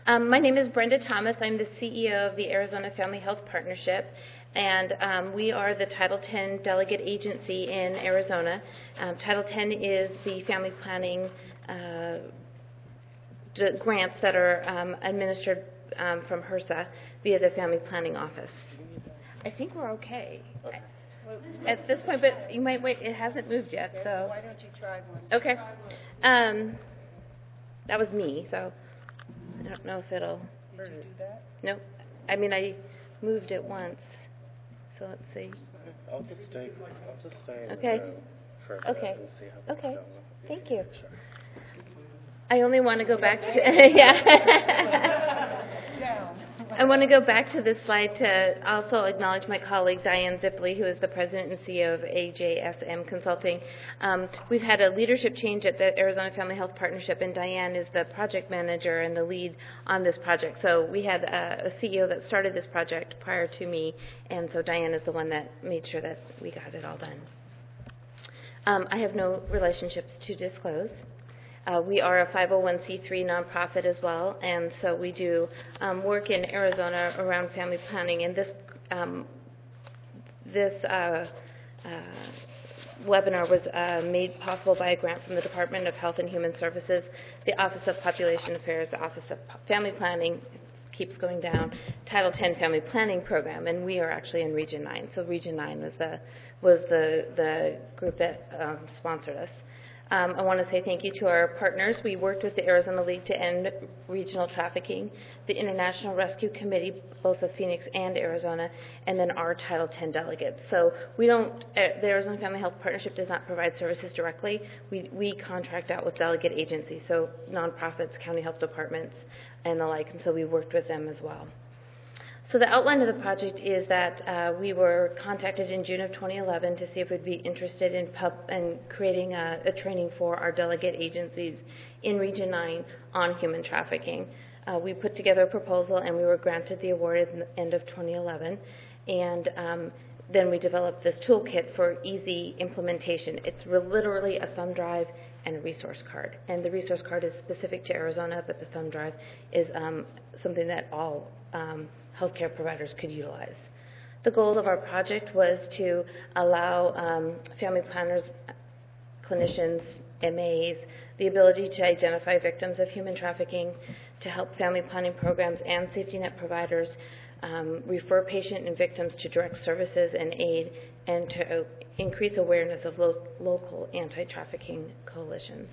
My name is Brenda Thomas. I'm the CEO of the Arizona Family Health Partnership, and we are the Title X delegate agency in Arizona. Title X is the family planning grants that are administered from HRSA via the Family Planning Office. I think we're okay. At this point, but you might wait. It hasn't moved yet, so. Why don't you try one? Okay. That was me, so I don't know if it'll. Did you do that? Nope. I mean, I moved it once, so let's see. I'll just stay in Okay. the room for a bit Okay. and see how that's Okay. going. Thank you. I only want to go back to yeah. Down. I want to go back to this slide to also acknowledge my colleague Diane Zipley, who is the president and CEO of AJSM Consulting. We've had a leadership change at the Arizona Family Health Partnership, and Diane is the project manager and the lead on this project. So we had a CEO that started this project prior to me, and so Diane is the one that made sure that we got it all done. I have no relationships to disclose. We are a 501c3 nonprofit as well, and so we do work in Arizona around family planning. And this webinar was made possible by a grant from the Department of Health and Human Services, the Office of Population Affairs, the Office of Family Planning, keeps going down, Title X Family Planning Program, and we are actually in Region 9. So Region 9 was the group that sponsored us. I want to say thank you to our partners. We worked with the Arizona League to End Regional Trafficking, the International Rescue Committee, both of Phoenix and Arizona, and then our Title X delegates. So we don't, the Arizona Family Health Partnership does not provide services directly. We contract out with delegate agencies, so nonprofits, county health departments, and the like, and so we worked with them as well. So the outline of the project is that we were contacted in June of 2011 to see if we'd be interested in creating a training for our delegate agencies in Region 9 on human trafficking. We put together a proposal and we were granted the award at the end of 2011. And then we developed this toolkit for easy implementation. It's literally a thumb drive and a resource card. And the resource card is specific to Arizona, but the thumb drive is something that all healthcare providers could utilize. The goal of our project was to allow family planners, clinicians, MAs, the ability to identify victims of human trafficking, to help family planning programs and safety net providers refer patient and victims to direct services and aid, and to increase awareness of local anti-trafficking coalitions.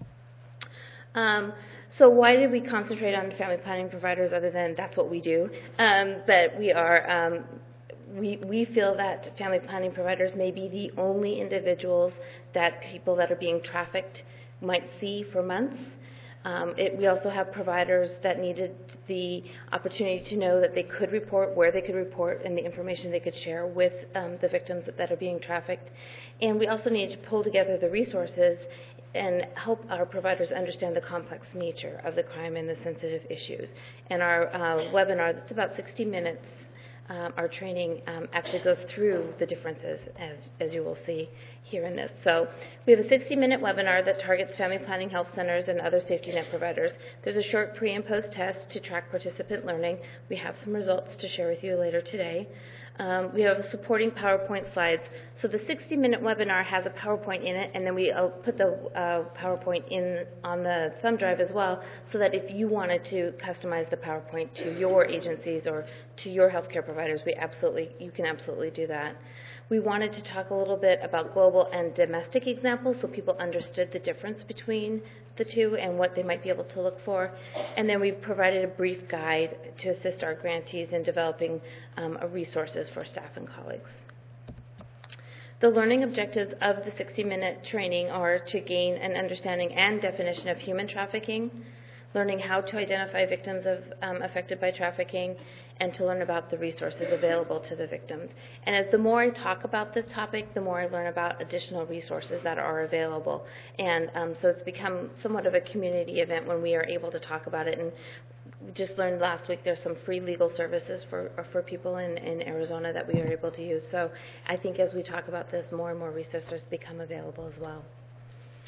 So why did we concentrate on family planning providers other than that's what we do? But we are, we feel that family planning providers may be the only individuals that people that are being trafficked might see for months. We also have providers that needed the opportunity to know that they could report, where they could report, and the information they could share with the victims that are being trafficked. And we also need to pull together the resources and help our providers understand the complex nature of the crime and the sensitive issues. And our webinar, that's about 60 minutes, our training actually goes through the differences, as you will see here in this. So we have a 60-minute webinar that targets family planning health centers and other safety net providers. There's a short pre- and post-test to track participant learning. We have some results to share with you later today. We have supporting PowerPoint slides. So the 60-minute webinar has a PowerPoint in it, and then we put the PowerPoint in on the thumb drive as well, so that if you wanted to customize the PowerPoint to your agencies or to your healthcare providers, you can absolutely do that. We wanted to talk a little bit about global and domestic examples so people understood the difference between the two and what they might be able to look for. And then we provided a brief guide to assist our grantees in developing resources for staff and colleagues. The learning objectives of the 60-minute training are to gain an understanding and definition of human trafficking, learning how to identify victims affected by trafficking, and to learn about the resources available to the victims. And as the more I talk about this topic, the more I learn about additional resources that are available. And so it's become somewhat of a community event when we are able to talk about it. And we just learned last week there's some free legal services for people in Arizona that we are able to use. So I think as we talk about this, more and more resources become available as well.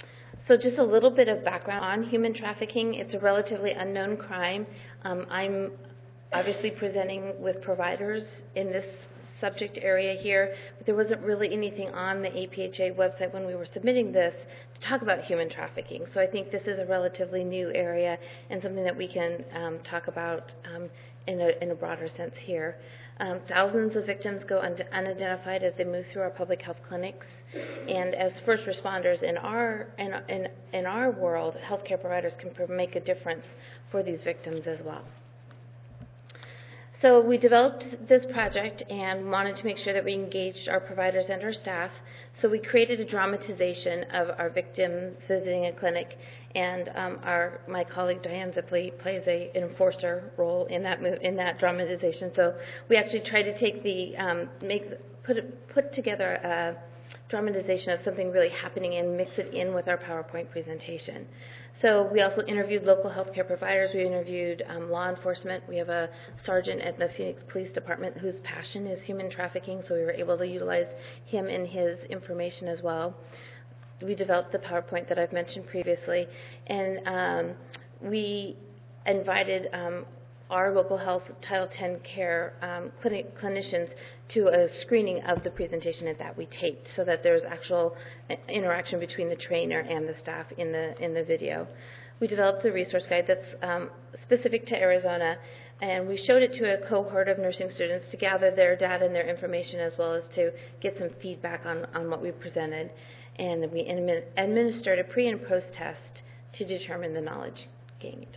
So just a little bit of background on human trafficking. It's a relatively unknown crime. I'm obviously presenting with providers in this subject area here, but there wasn't really anything on the APHA website when we were submitting this to talk about human trafficking. So I think this is a relatively new area and something that we can talk about in a broader sense here. Thousands of victims go unidentified as they move through our public health clinics, and as first responders in our world, healthcare providers can make a difference for these victims as well. So we developed this project and wanted to make sure that we engaged our providers and our staff. So we created a dramatization of our victims visiting a clinic, and my colleague Diane Zipley plays an enforcer role in that dramatization. So we actually tried to take put together a dramatization of something really happening and mix it in with our PowerPoint presentation. So we also interviewed local healthcare providers. We interviewed law enforcement. We have a sergeant at the Phoenix Police Department whose passion is human trafficking, so we were able to utilize him in his information as well. We developed the PowerPoint that I've mentioned previously, and we invited our local health Title X care clinicians to a screening of the presentation that we taped, so that there's actual interaction between the trainer and the staff in the video. We developed the resource guide that's specific to Arizona, and we showed it to a cohort of nursing students to gather their data and their information, as well as to get some feedback on what we presented. And we administered a pre- and post-test to determine the knowledge gained.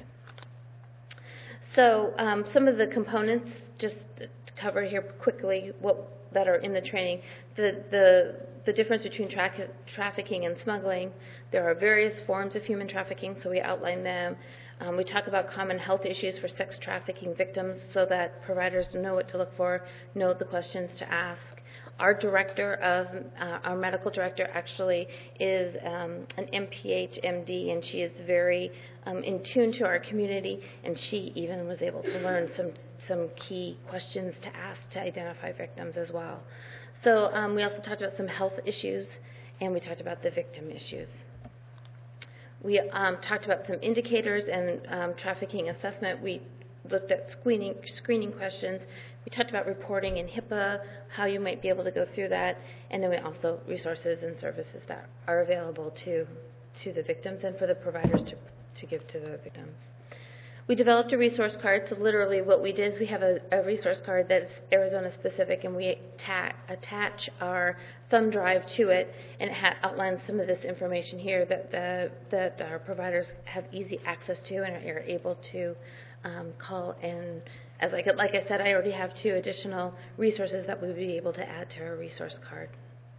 So some of the components, just to cover here quickly, that are in the training, the difference between trafficking and smuggling. There are various forms of human trafficking, so we outline them. We talk about common health issues for sex trafficking victims so that providers know what to look for, know the questions to ask. Our medical director actually is an MPH MD, and she is very in tune to our community, and she even was able to learn some key questions to ask to identify victims as well. So we also talked about some health issues, and we talked about the victim issues. We talked about some indicators and trafficking assessment. We looked at screening questions. We talked about reporting and HIPAA, how you might be able to go through that, and then we also resources and services that are available to the victims and for the providers to give to the victims. We developed a resource card, so literally what we did is we have a resource card that's Arizona specific, and we attach our thumb drive to it, and it outlines some of this information here that our providers have easy access to and are able to call. And as like I said, I already have 2 additional resources that we would be able to add to our resource card.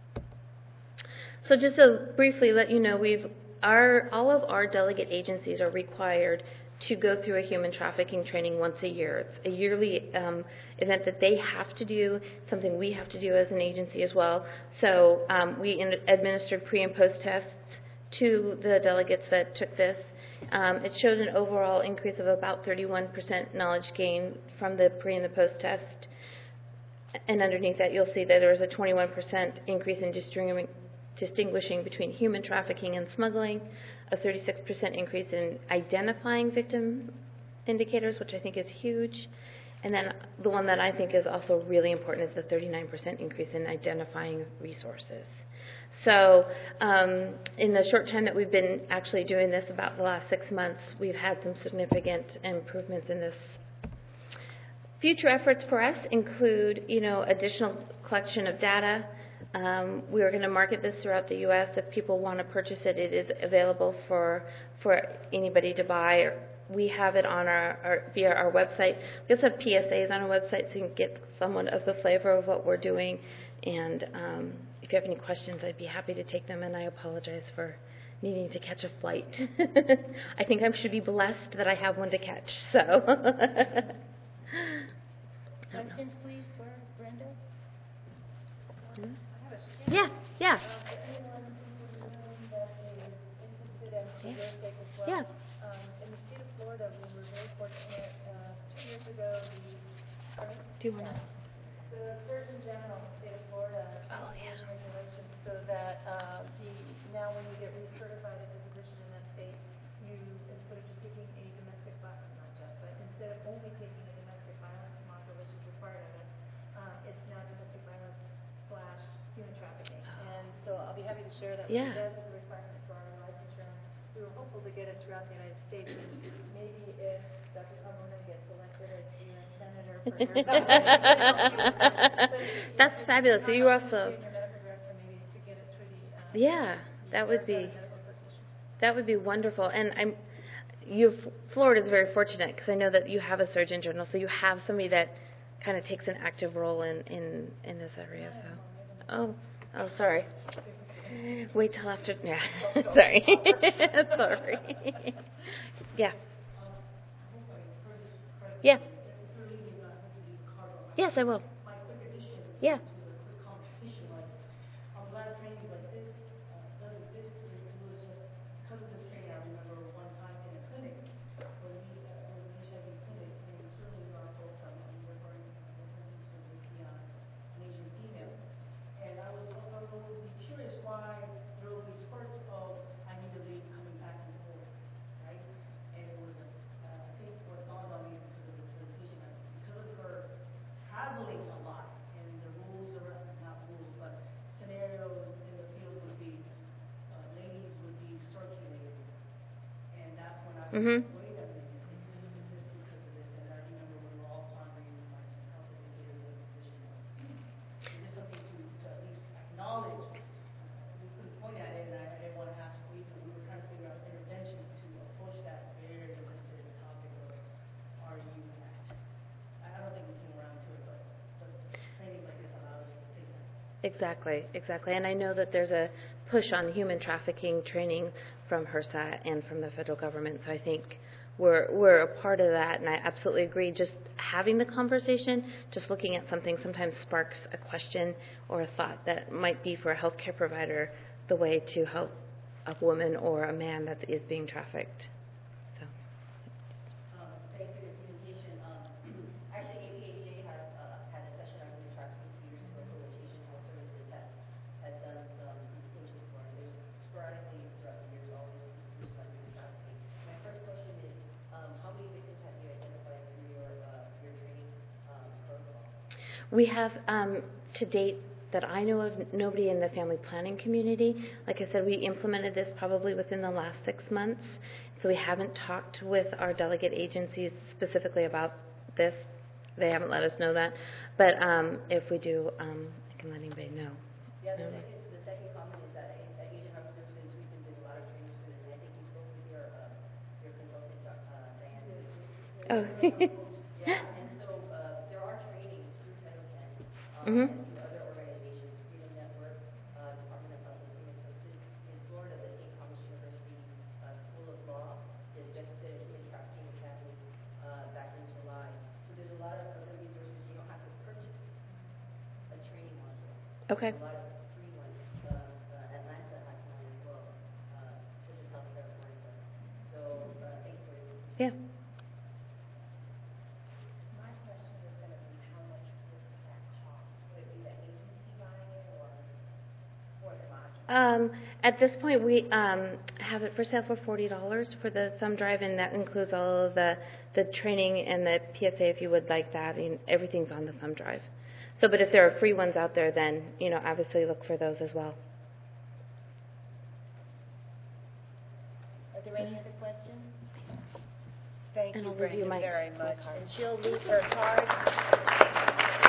So just to briefly let you know, all of our delegate agencies are required to go through a human trafficking training once a year. It's a yearly event that they have to do, something we have to do as an agency as well. So we administered pre- and post-tests to the delegates that took this. It showed an overall increase of about 31% knowledge gain from the pre- and the post-test. And underneath that, you'll see that there was a 21% increase in distinguishing between human trafficking and smuggling, a 36% increase in identifying victim indicators, which I think is huge. And then the one that I think is also really important is the 39% increase in identifying resources. So in the short time that we've been actually doing this, about the last 6 months, we've had some significant improvements in this. Future efforts for us include, additional collection of data. We are going to market this throughout the U.S. If people want to purchase it, it is available for anybody to buy. We have it on via our website. We also have PSAs on our website, so you can get somewhat of the flavor of what we're doing. And if you have any questions, I'd be happy to take them, and I apologize for needing to catch a flight. I think I should be blessed that I have one to catch. So. Questions, please, for Brenda? Yeah. Anyone in the room that is interested and for your sake as well? Yeah. In the state of Florida, we were very fortunate 2 years ago. Do you want to? The Surgeon General of the state of Florida Oh, yeah. regulations so that now when you get recertified as a physician share that Yeah. that is a requirement for our life insurance. We were hopeful to get it throughout the United States, and maybe if Dr. Carmona gets elected as U.S. Senator for her. That's fabulous. So you also, Senior medical director, maybe to get it through the. yeah, that would be. Medical Association. That would be wonderful. And Florida is very fortunate because I know that you have a Surgeon General, so you have somebody that kind of takes an active role in this area. So, oh, sorry. Wait till after. Yeah, sorry. Sorry. Yeah. Yeah. Yes, I will. Yeah. I'm glad trainings like this does exist. It was just because of this training. I remember one time in a clinic when we was an HIV clinic, and certainly our folks, I'm referring to an Asian female, and I was curious why there were these spurts of I need to leave coming back and forth, right? And it was I think what dawned on me because of the presentation, because of her traveling a lot, and the rules are not rules, but scenarios in the field would be ladies would be circulated, and that's when I was Mhm. like, wait a minute, is this because of this? And I remember we were all pondering like how could we get in a position of is this something to at least acknowledge? We couldn't point at it, and I didn't want to ask. We were trying to figure out intervention to approach that very sensitive topic of are you at? I don't think we came around to it, but trainings like this allow us to think that. Exactly. And I know that there's a push on human trafficking training from HRSA and from the federal government. So I think we're a part of that, and I absolutely agree. Just having the conversation, just looking at something sometimes sparks a question or a thought that might be for a healthcare provider the way to help a woman or a man that is being trafficked. So. Thanks for your presentation. Actually, APHA has had a session on human trafficking 2 years ago for which Asian Health Services has done some coaching for. There's sporadically throughout the years always presentations on human trafficking. My first question is, how many victims have you identified through your training protocol? We have, to date, that I know of, nobody in the family planning community. Like I said, we implemented this probably within the last 6 months, so we haven't talked with our delegate agencies specifically about this. They haven't let us know that. But if we do, I can let anybody know. Yeah, the second comment is that at Asian Health Services, we've been doing a lot of trainings for this, and I think you spoke with your consultant, Diane. Oh. Yeah, and so there are trainings through Title 10 Mhm. and through other organizations, Freedom Network, Department of Health and Human Services. In Florida, the St. Thomas University School of Law just did a human trafficking academy back in July. So there's a lot of other resources. You don't have to purchase a training module. Okay. There's a lot of free ones. Atlanta has one as well, such as Healthcare Atlanta. So thank you for your Yeah. My question is going to be how much would that cost? Would it be the agency buying it or the module? At this point, we have it for sale for $40 for the thumb drive, and that includes all of the training and the PSA if you would like that, and everything's on the thumb drive. So, but if there are free ones out there, then, obviously look for those as well. Are there any other questions? Thank And you, I'll leave you Brenda, my very much. card. And she'll leave her card.